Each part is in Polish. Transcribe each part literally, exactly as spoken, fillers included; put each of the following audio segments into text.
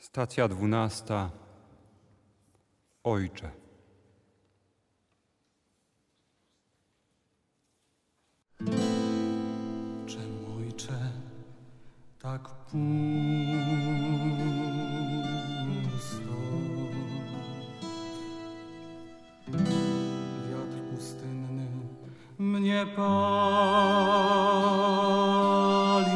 Stacja dwunasta. Ojcze. Czemu, Ojcze, tak pusto? Wiatr pustynny mnie pali.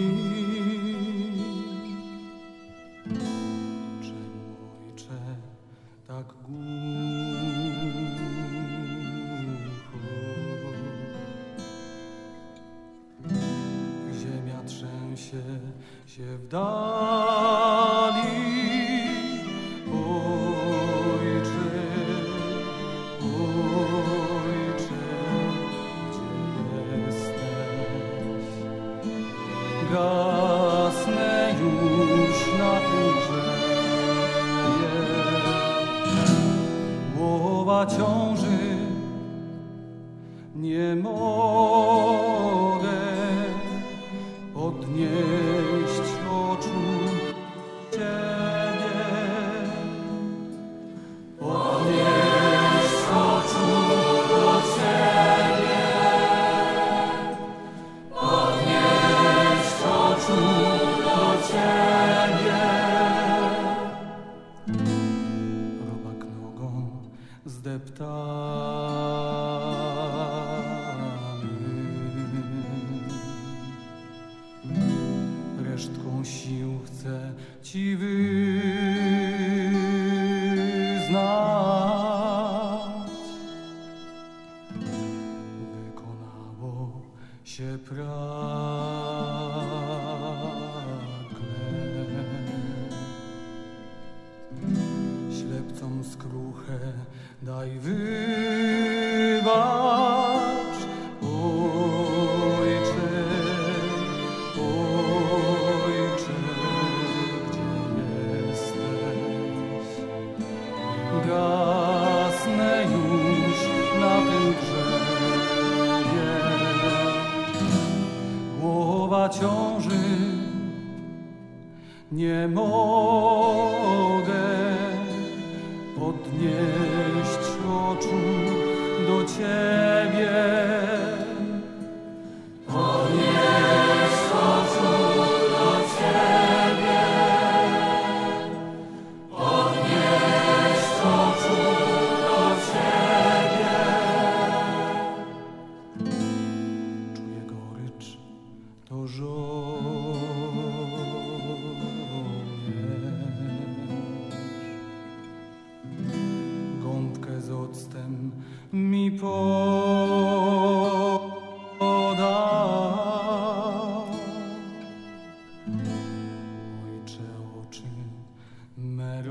Czemu, Ojcze, tak głucho? Ziemia trzęsie się w dali. Ojcze, Ojcze, gdzie jesteś? Gasnę już na tym drzewie. Głowa ciąży, nie mogę podnieść oczu Ciebie, podnieść oczu do Ciebie, podnieść oczu do Ciebie. Robak nogą zdeptany, resztką sił chcę Ci wyznać. Wykonało się pragnę. Ślepcom skruchę daj wybacz. Ojcze, Ojcze, gdzie jesteś? Gasnę już na tym drzewie. Głowa ciąży, nie mogę podnieść oczu do Ciebie. Podnieść oczu do Ciebie. Podnieść oczu do Ciebie. Czuję gorycz, to gąbkę z octem mi poda. Ojcze, oczy me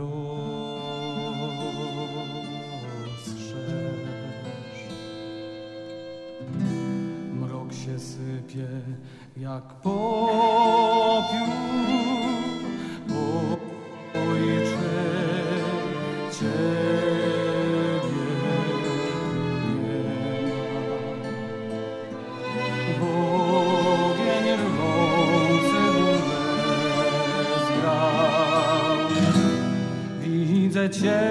rozszerz. Mrok się sypie jak popiół. Ojcze, Ciebie nie ma. Ogień rwący zgrał. Widzę Cię,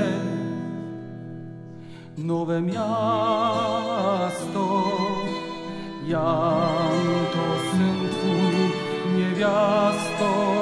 nowe miasto. Jam to Syn Twój, niewiasto.